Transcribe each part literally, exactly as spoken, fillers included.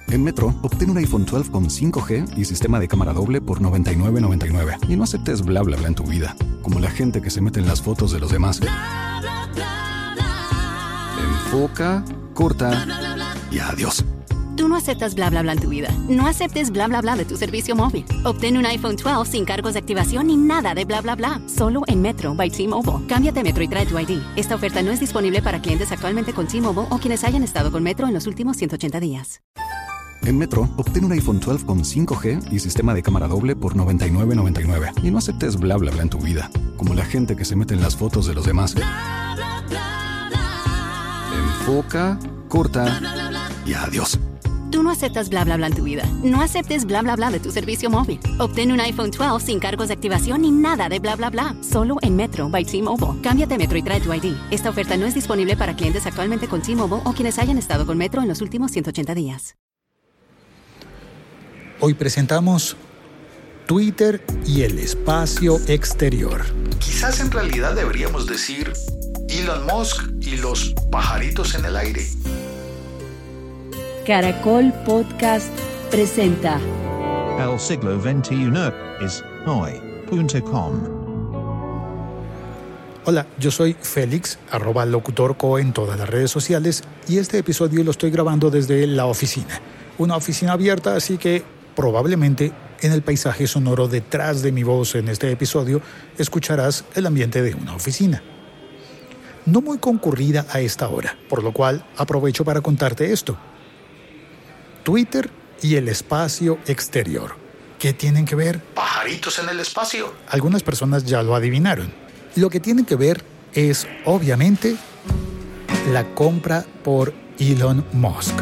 En Metro, obtén un iPhone doce con cinco G y sistema de cámara doble por noventa y nueve noventa y nueve. Y no aceptes bla bla bla en tu vida, como la gente que se mete en las fotos de los demás. Bla, bla, bla, bla. Enfoca, corta Bla, bla, bla, bla. y adiós. Tú no aceptas bla bla bla en tu vida. No aceptes bla bla bla de tu servicio móvil. Obtén un iPhone doce sin cargos de activación ni nada de bla bla bla. Solo en Metro by T-Mobile. Cámbiate a Metro y trae tu I D. Esta oferta no es disponible para clientes actualmente con T-Mobile o quienes hayan estado con Metro en los últimos ciento ochenta días. En Metro, obtén un iPhone doce con cinco G y sistema de cámara doble por noventa y nueve noventa y nueve. Y no aceptes bla bla bla en tu vida, como la gente que se mete en las fotos de los demás. Bla, bla, bla, bla. Enfoca, corta Bla, bla, bla, bla. y adiós. Tú no aceptas bla bla bla en tu vida. No aceptes bla bla bla de tu servicio móvil. Obtén un iPhone doce sin cargos de activación ni nada de bla bla bla. Solo en Metro by T-Mobile. Cámbiate a Metro y trae tu I D. Esta oferta no es disponible para clientes actualmente con T-Mobile o quienes hayan estado con Metro en los últimos ciento ochenta días. Hoy presentamos Twitter y el espacio exterior. Quizás en realidad deberíamos decir Elon Musk y los pajaritos en el aire. Caracol Podcast presenta El siglo veintiuno es hoy punto com. Hola, yo soy Félix, arroba locutorco en todas las redes sociales, y este episodio lo estoy grabando desde la oficina. Una oficina abierta, así que probablemente en el paisaje sonoro detrás de mi voz en este episodio escucharás el ambiente de una oficina. No muy concurrida a esta hora, por lo cual aprovecho para contarte esto. Twitter y el espacio exterior. ¿Qué tienen que ver? Pajaritos en el espacio. Algunas personas ya lo adivinaron. Lo que tienen que ver es, obviamente, la compra por Elon Musk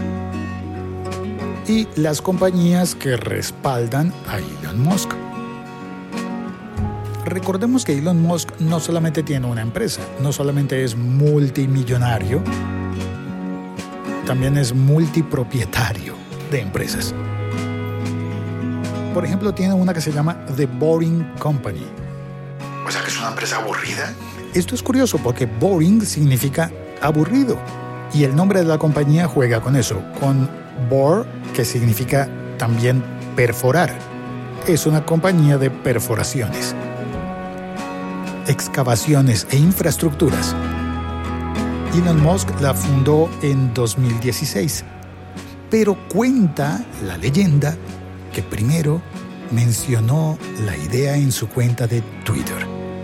y las compañías que respaldan a Elon Musk. Recordemos que Elon Musk no solamente tiene una empresa, no solamente es multimillonario, también es multipropietario de empresas. Por ejemplo, tiene una que se llama The Boring Company. O sea que es una empresa aburrida. Esto es curioso porque boring significa aburrido y el nombre de la compañía juega con eso, con bore, que significa también perforar. Es una compañía de perforaciones, excavaciones e infraestructuras. Elon Musk la fundó en dos mil dieciséis, pero cuenta la leyenda que primero mencionó la idea en su cuenta de Twitter.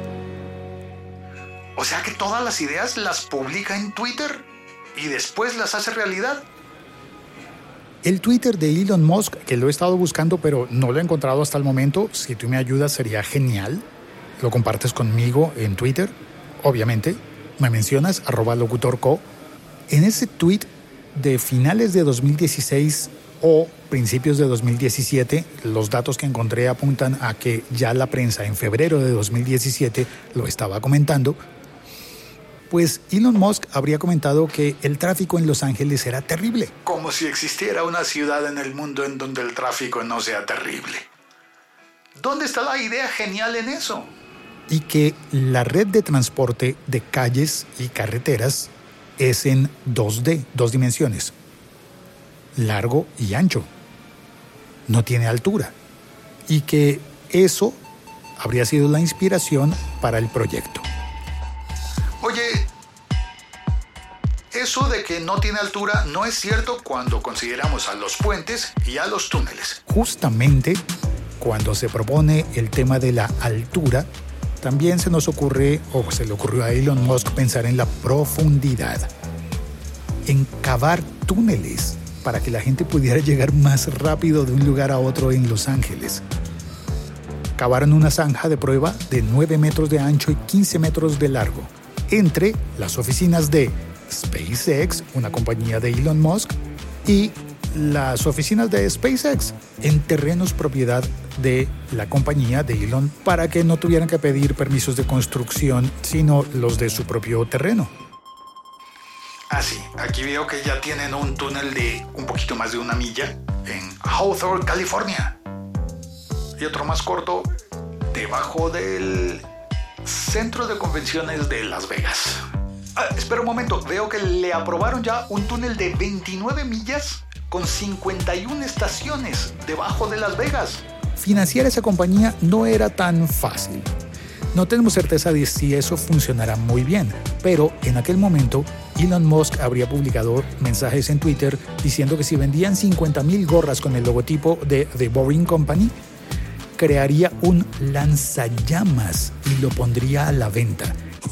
O sea que todas las ideas las publica en Twitter y después las hace realidad. El Twitter de Elon Musk, que lo he estado buscando pero no lo he encontrado hasta el momento, si tú me ayudas sería genial. Lo compartes conmigo en Twitter, obviamente. Me mencionas, arroba locutorco. En ese tweet de finales de dos mil dieciséis o principios de dos mil diecisiete, los datos que encontré apuntan a que ya la prensa en febrero de dos mil diecisiete lo estaba comentando, pues Elon Musk habría comentado que el tráfico en Los Ángeles era terrible. Como si existiera una ciudad en el mundo en donde el tráfico no sea terrible. ¿Dónde está la idea genial en eso? Y que la red de transporte de calles y carreteras es en dos D, dos dimensiones, largo y ancho. No tiene altura. Y que eso habría sido la inspiración para el proyecto. Oye, eso de que no tiene altura no es cierto cuando consideramos a los puentes y a los túneles. Justamente cuando se propone el tema de la altura, también se nos ocurre, o se le ocurrió a Elon Musk pensar en la profundidad, en cavar túneles para que la gente pudiera llegar más rápido de un lugar a otro en Los Ángeles. Cavaron una zanja de prueba de nueve metros de ancho y quince metros de largo entre las oficinas de SpaceX, una compañía de Elon Musk, y las oficinas de SpaceX en terrenos propiedad de la compañía de Elon, para que no tuvieran que pedir permisos de construcción, sino los de su propio terreno. Ah, sí, aquí veo que ya tienen un túnel de un poquito más de una milla en Hawthorne, California. Y otro más corto debajo del Centro de Convenciones de Las Vegas. Ah, espera un momento, veo que le aprobaron ya un túnel de veintinueve millas con cincuenta y una estaciones debajo de Las Vegas. Financiar esa compañía no era tan fácil. No tenemos certeza de si eso funcionará muy bien, pero en aquel momento Elon Musk habría publicado mensajes en Twitter diciendo que si vendían cincuenta mil gorras con el logotipo de The Boring Company, crearía un lanzallamas y lo pondría a la venta.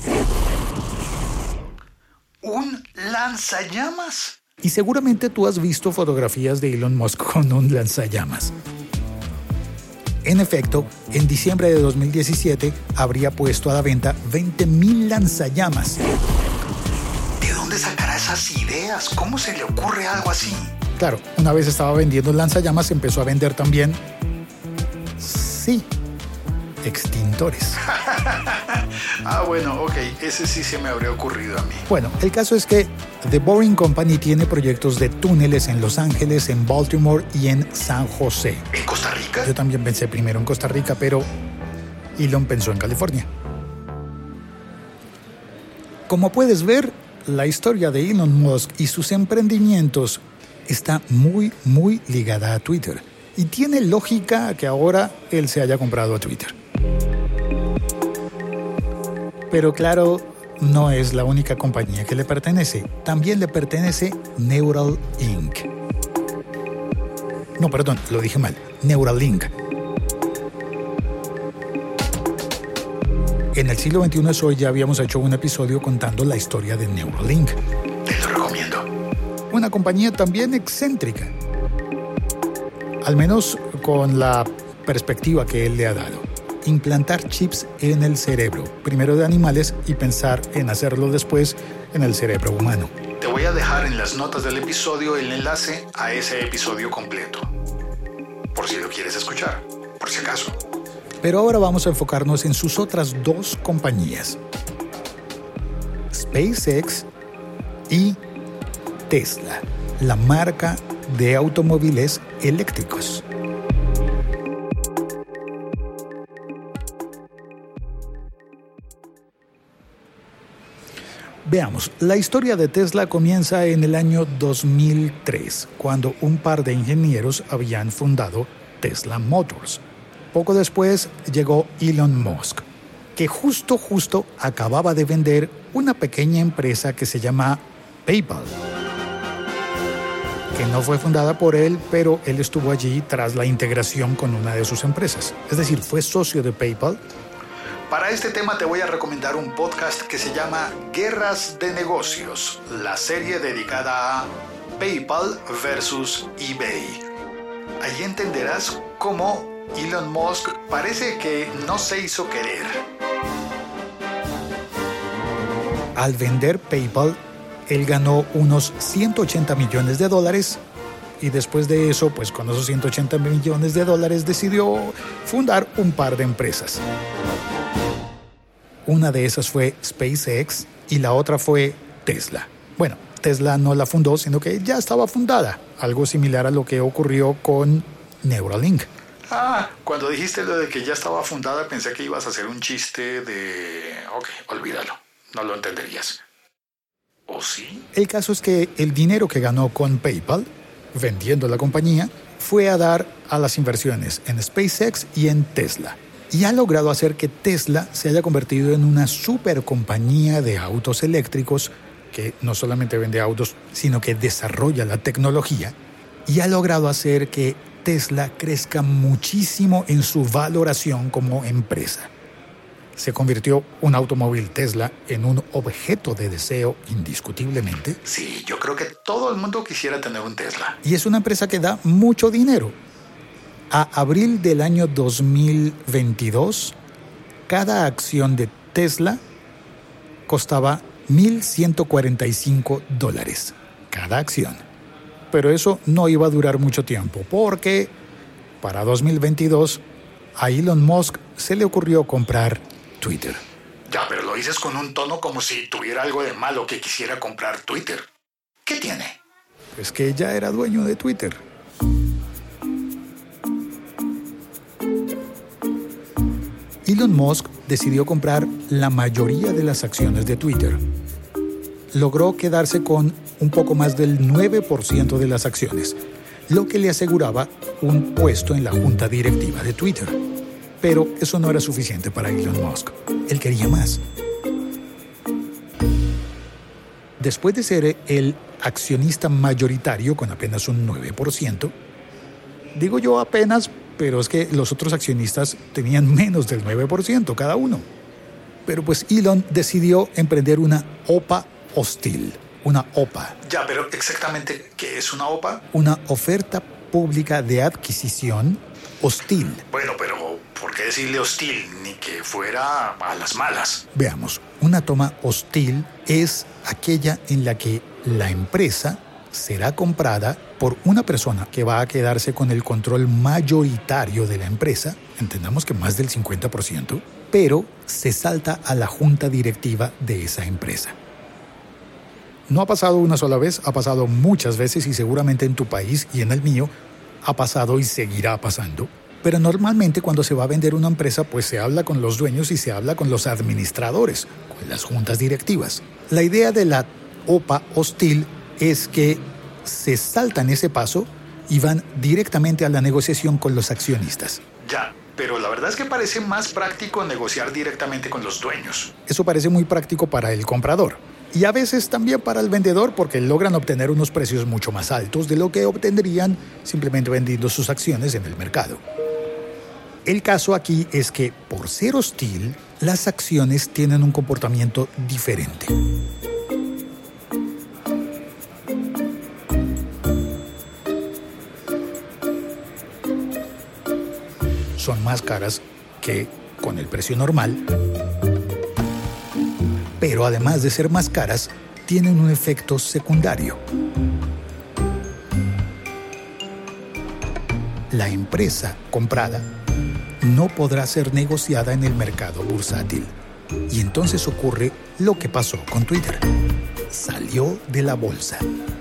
¿Un lanzallamas? Y seguramente tú has visto fotografías de Elon Musk con un lanzallamas. En efecto, en diciembre de dos mil diecisiete habría puesto a la venta veinte mil lanzallamas. ¿De dónde sacará esas ideas? ¿Cómo se le ocurre algo así? Claro, una vez estaba vendiendo lanzallamas, empezó a vender también... Sí, extintores. Ah, bueno, ok, ese sí se me habría ocurrido a mí. Bueno, el caso es que The Boring Company tiene proyectos de túneles en Los Ángeles, en Baltimore y en San José. ¿En Costa Rica? Yo también pensé primero en Costa Rica, pero Elon pensó en California. Como puedes ver, la historia de Elon Musk y sus emprendimientos está muy, muy ligada a Twitter. Y tiene lógica que ahora él se haya comprado a Twitter. Pero claro, no es la única compañía que le pertenece. También le pertenece Neuralink. No, perdón, lo dije mal. Neuralink. En el siglo veintiuno es hoy, ya habíamos hecho un episodio contando la historia de Neuralink. Te lo recomiendo. Una compañía también excéntrica. Al menos con la perspectiva que él le ha dado. Implantar chips en el cerebro, primero de animales y pensar en hacerlo después en el cerebro humano. Te voy a dejar en las notas del episodio el enlace a ese episodio completo. Por si lo quieres escuchar, por si acaso. Pero ahora vamos a enfocarnos en sus otras dos compañías. SpaceX y Tesla, la marca de automóviles eléctricos. Veamos, la historia de Tesla comienza en el año dos mil tres, cuando un par de ingenieros habían fundado Tesla Motors. Poco después llegó Elon Musk, que justo, justo acababa de vender una pequeña empresa que se llama PayPal, que no fue fundada por él, pero él estuvo allí tras la integración con una de sus empresas. Es decir, fue socio de PayPal. Para este tema te voy a recomendar un podcast que se llama Guerras de Negocios, la serie dedicada a PayPal versus eBay. Allí entenderás cómo Elon Musk parece que no se hizo querer. Al vender PayPal, él ganó unos ciento ochenta millones de dólares y después de eso, pues con esos ciento ochenta millones de dólares decidió fundar un par de empresas. Una de esas fue SpaceX y la otra fue Tesla. Bueno, Tesla no la fundó, sino que ya estaba fundada, algo similar a lo que ocurrió con Neuralink. Ah, cuando dijiste lo de que ya estaba fundada, pensé que ibas a hacer un chiste de... Ok, olvídalo, no lo entenderías. ¿O sí? El caso es que el dinero que ganó con PayPal, vendiendo la compañía, fue a dar a las inversiones en SpaceX y en Tesla. Y ha logrado hacer que Tesla se haya convertido en una super compañía de autos eléctricos que no solamente vende autos, sino que desarrolla la tecnología. Y ha logrado hacer que Tesla crezca muchísimo en su valoración como empresa. Se convirtió un automóvil Tesla en un objeto de deseo indiscutiblemente. Sí, yo creo que todo el mundo quisiera tener un Tesla. Y es una empresa que da mucho dinero. A abril del año dos mil veintidós, cada acción de Tesla costaba mil ciento cuarenta y cinco dólares. Cada acción. Pero eso no iba a durar mucho tiempo, porque para dos mil veintidós a Elon Musk se le ocurrió comprar Twitter. Ya, pero lo dices con un tono como si tuviera algo de malo que quisiera comprar Twitter. ¿Qué tiene? Pues que ya era dueño de Twitter. Elon Musk decidió comprar la mayoría de las acciones de Twitter. Logró quedarse con un poco más del nueve por ciento de las acciones, lo que le aseguraba un puesto en la junta directiva de Twitter. Pero eso no era suficiente para Elon Musk. Él quería más. Después de ser el accionista mayoritario con apenas un nueve por ciento, digo yo apenas, pero es que los otros accionistas tenían menos del nueve por ciento cada uno. Pero pues Elon decidió emprender una OPA hostil. Una OPA. Ya, pero exactamente, ¿qué es una OPA? Una oferta pública de adquisición hostil. Bueno, pero ¿por qué decirle hostil? Ni que fuera a las malas. Veamos, una toma hostil es aquella en la que la empresa será comprada por una persona que va a quedarse con el control mayoritario de la empresa, entendamos que más del cincuenta por ciento, pero se salta a la junta directiva de esa empresa. No ha pasado una sola vez, ha pasado muchas veces y seguramente en tu país y en el mío ha pasado y seguirá pasando. Pero normalmente cuando se va a vender una empresa, pues se habla con los dueños y se habla con los administradores, con las juntas directivas. La idea de la OPA hostil es que se saltan ese paso y van directamente a la negociación con los accionistas. Ya, pero la verdad es que parece más práctico negociar directamente con los dueños. Eso parece muy práctico para el comprador. Y a veces también para el vendedor porque logran obtener unos precios mucho más altos de lo que obtendrían simplemente vendiendo sus acciones en el mercado. El caso aquí es que, por ser hostil, las acciones tienen un comportamiento diferente. Son más caras que con el precio normal, pero además de ser más caras, tienen un efecto secundario. La empresa comprada no podrá ser negociada en el mercado bursátil. Y entonces ocurre lo que pasó con Twitter. Salió de la bolsa.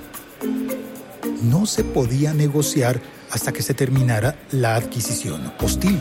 No se podía negociar hasta que se terminara la adquisición hostil.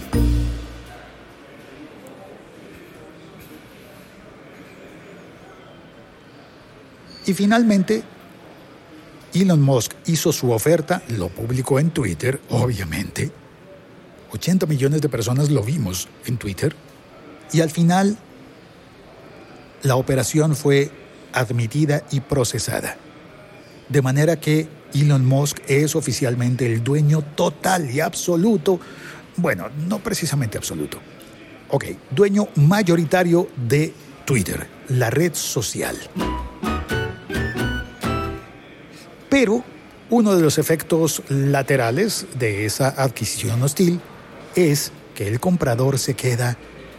Y finalmente, Elon Musk hizo su oferta, lo publicó en Twitter, obviamente. ochenta millones de personas lo vimos en Twitter. Y al final, la operación fue admitida y procesada. De manera que Elon Musk es oficialmente el dueño total y absoluto, bueno, no precisamente absoluto. Ok, dueño mayoritario de Twitter, la red social. Pero uno de los efectos laterales de esa adquisición hostil es que el comprador se queda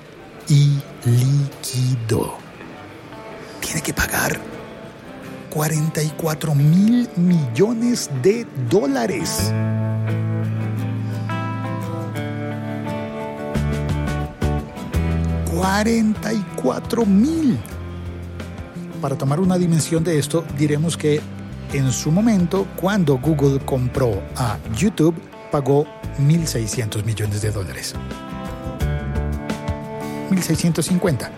ilíquido. Tiene que pagar cuarenta y cuatro mil millones de dólares. cuarenta y cuatro mil. Para tomar una dimensión de esto, diremos que en su momento, cuando Google compró a YouTube, pagó mil seiscientos millones de dólares. mil seiscientos cincuenta.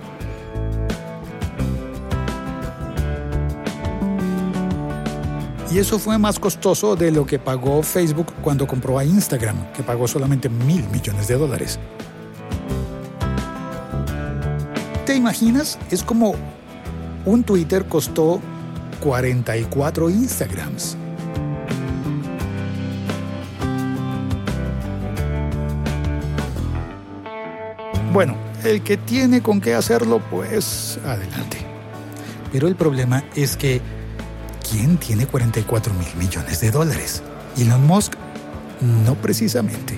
Y eso fue más costoso de lo que pagó Facebook cuando compró a Instagram, que pagó solamente mil millones de dólares. ¿Te imaginas? Es como un Twitter costó cuarenta y cuatro Instagrams. Bueno, el que tiene con qué hacerlo, pues adelante. Pero el problema es que ¿quién tiene cuarenta y cuatro mil millones de dólares? Elon Musk, no precisamente.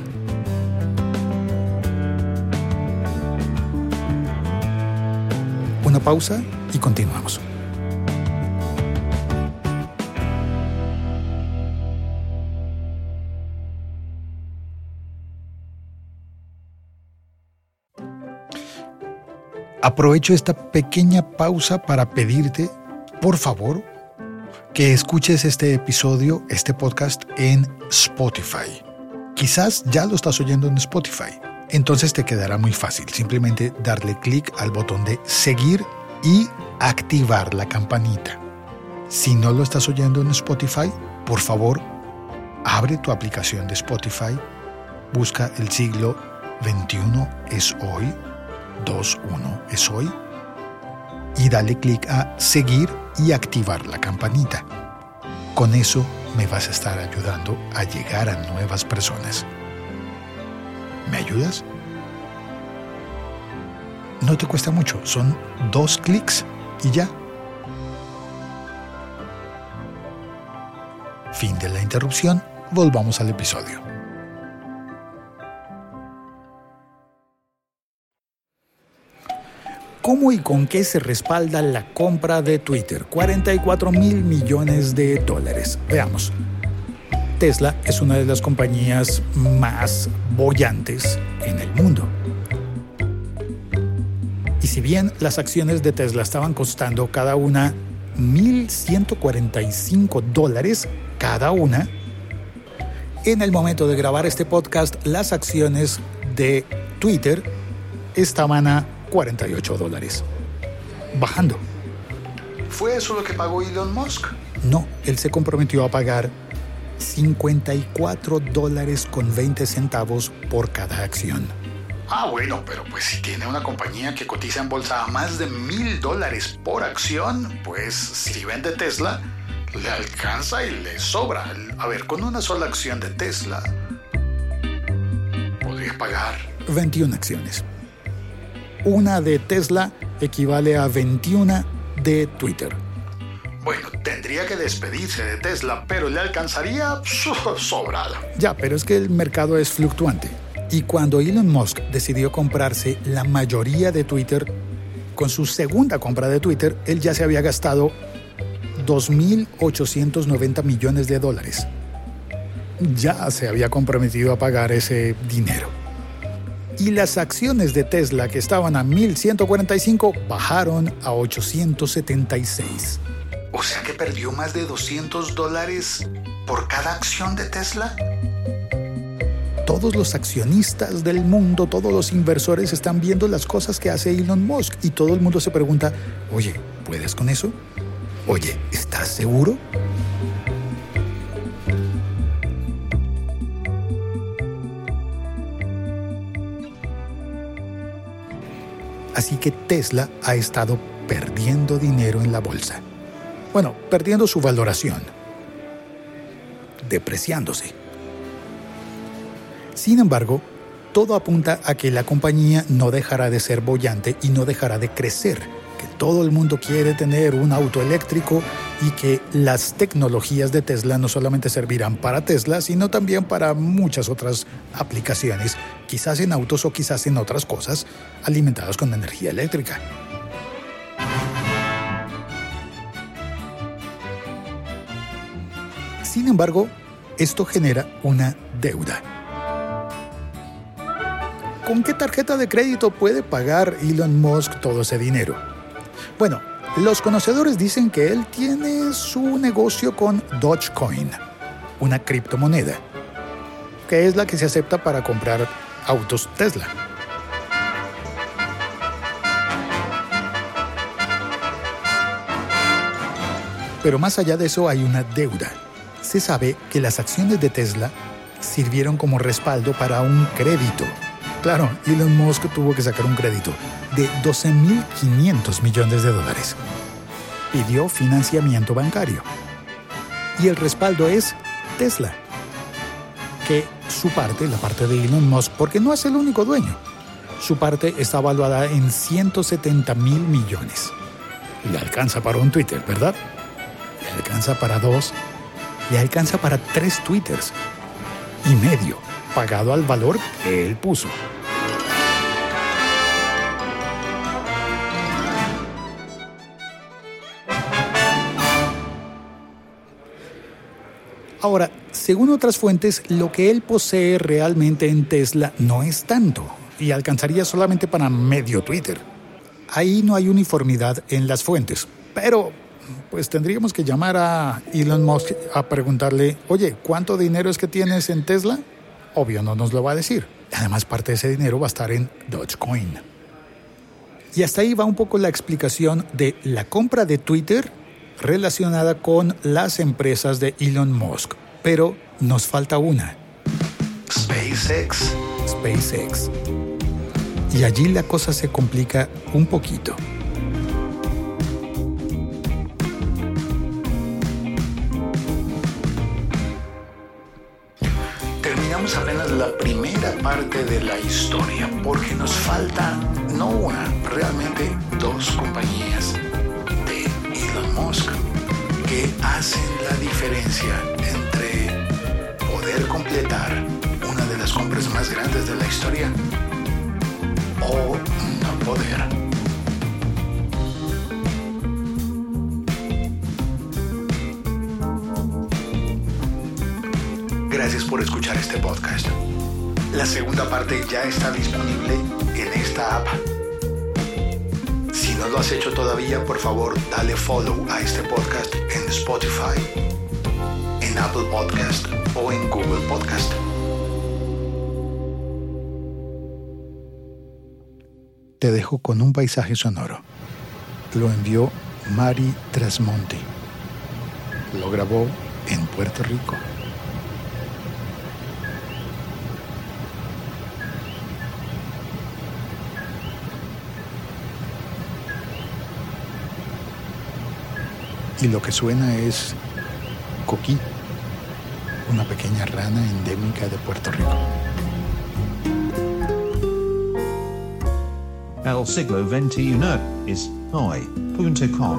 Una pausa y continuamos. Aprovecho esta pequeña pausa para pedirte, por favor, que escuches este episodio, este podcast en Spotify. Quizás ya lo estás oyendo en Spotify. Entonces te quedará muy fácil. Simplemente darle clic al botón de seguir y activar la campanita. Si no lo estás oyendo en Spotify, por favor, abre tu aplicación de Spotify, busca el siglo veintiuno es hoy, veintiuno es hoy, y dale clic a seguir y activar la campanita. Con eso me vas a estar ayudando a llegar a nuevas personas. ¿Me ayudas? No te cuesta mucho, son dos clics y ya. Fin de la interrupción, volvamos al episodio. ¿Cómo y con qué se respalda la compra de Twitter? cuarenta y cuatro mil millones de dólares. Veamos. Tesla es una de las compañías más bollantes en el mundo. Y si bien las acciones de Tesla estaban costando cada una mil ciento cuarenta y cinco dólares cada una, en el momento de grabar este podcast, las acciones de Twitter estaban a cuarenta y ocho dólares, bajando. ¿Fue eso lo que pagó Elon Musk? No, él se comprometió a pagar cincuenta y cuatro dólares con veinte centavos por cada acción. Ah, bueno, pero pues si tiene una compañía que cotiza en bolsa a más de mil dólares por acción, pues si vende Tesla, le alcanza y le sobra. A ver, con una sola acción de Tesla, podría pagar veintiuna acciones. Una de Tesla equivale a veintiuna de Twitter. Bueno, tendría que despedirse de Tesla, pero le alcanzaría sobrado. Ya, pero es que el mercado es fluctuante. Y cuando Elon Musk decidió comprarse la mayoría de Twitter, con su segunda compra de Twitter, él ya se había gastado dos mil ochocientos noventa millones de dólares. Ya se había comprometido a pagar ese dinero. Y las acciones de Tesla, que estaban a mil ciento cuarenta y cinco, bajaron a ochocientos setenta y seis. O sea que perdió más de doscientos dólares por cada acción de Tesla. Todos los accionistas del mundo, todos los inversores están viendo las cosas que hace Elon Musk y todo el mundo se pregunta, oye, ¿puedes con eso? Oye, ¿estás seguro? Así que Tesla ha estado perdiendo dinero en la bolsa. Bueno, perdiendo su valoración, depreciándose. Sin embargo, todo apunta a que la compañía no dejará de ser bollante y no dejará de crecer, que todo el mundo quiere tener un auto eléctrico y que las tecnologías de Tesla no solamente servirán para Tesla, sino también para muchas otras aplicaciones, quizás en autos o quizás en otras cosas alimentadas con energía eléctrica. Sin embargo, esto genera una deuda. ¿Con qué tarjeta de crédito puede pagar Elon Musk todo ese dinero? Bueno, los conocedores dicen que él tiene su negocio con Dogecoin, una criptomoneda, que es la que se acepta para comprar autos Tesla. Pero más allá de eso hay una deuda. Se sabe que las acciones de Tesla sirvieron como respaldo para un crédito. Claro, Elon Musk tuvo que sacar un crédito de doce mil quinientos millones de dólares. Pidió financiamiento bancario. Y el respaldo es Tesla, que su parte, la parte de Elon Musk, porque no es el único dueño, su parte está valuada en ciento setenta mil millones. Le alcanza para un Twitter, ¿verdad? Le alcanza para dos, le alcanza para tres Twitters y medio, pagado al valor que él puso. Ahora, según otras fuentes, lo que él posee realmente en Tesla no es tanto y alcanzaría solamente para medio Twitter. Ahí no hay uniformidad en las fuentes, pero pues tendríamos que llamar a Elon Musk a preguntarle, oye, ¿cuánto dinero es que tienes en Tesla? Obvio, no nos lo va a decir. Además, parte de ese dinero va a estar en Dogecoin. Y hasta ahí va un poco la explicación de la compra de Twitter relacionada con las empresas de Elon Musk. Pero Nos falta una. SpaceX. SpaceX. Y allí la cosa se complica un poquito. Terminamos apenas la primera parte de la historia porque nos falta no una, realmente dos compañías de Elon Musk que hacen la diferencia entre poder completar una de las compras más grandes de la historia o no poder. Gracias por escuchar este podcast. La segunda parte ya está disponible en esta app. Si no lo has hecho todavía, por favor, dale follow a este podcast en Spotify, en Apple Podcast o en Google Podcast. Te dejo con un paisaje sonoro. Lo envió Mari Trasmonti. Lo grabó en Puerto Rico. Y lo que suena es Coquí, una pequeña rana endémica de Puerto Rico. El siglo veintiuno es hoy punto com.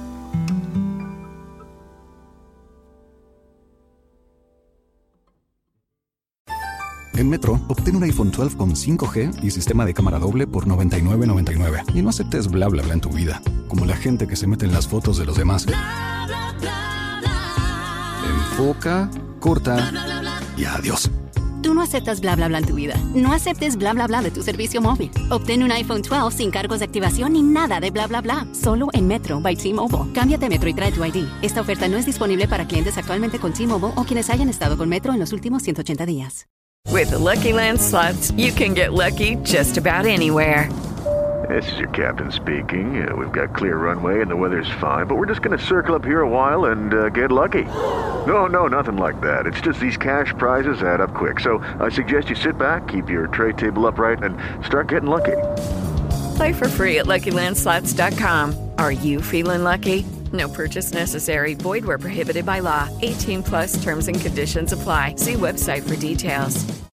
En Metro, obtén un iPhone doce con cinco G y sistema de cámara doble por noventa y nueve noventa y nueve. Y no aceptes bla bla bla en tu vida, como la gente que se mete en las fotos de los demás. Bla, bla, bla, bla. Enfoca, corta Bla, bla, bla, bla. y adiós. Tú no aceptas bla bla bla en tu vida. No aceptes bla bla bla de tu servicio móvil. Obtén un iPhone doce sin cargos de activación ni nada de bla bla bla. Solo en Metro by T-Mobile. Cámbiate a Metro y trae tu I D. Esta oferta no es disponible para clientes actualmente con T-Mobile o quienes hayan estado con Metro en los últimos ciento ochenta días. With the Lucky Land Slots, you can get lucky just about anywhere. This is your captain speaking. Uh, we've got clear runway and the weather's fine, but we're just going to circle up here a while and uh, get lucky. No, no, nothing like that. It's just these cash prizes add up quick. So I suggest you sit back, keep your tray table upright, and start getting lucky. Play for free at Lucky Land Slots dot com. Are you feeling lucky? No purchase necessary. Void where prohibited by law. eighteen plus terms and conditions apply. See website for details.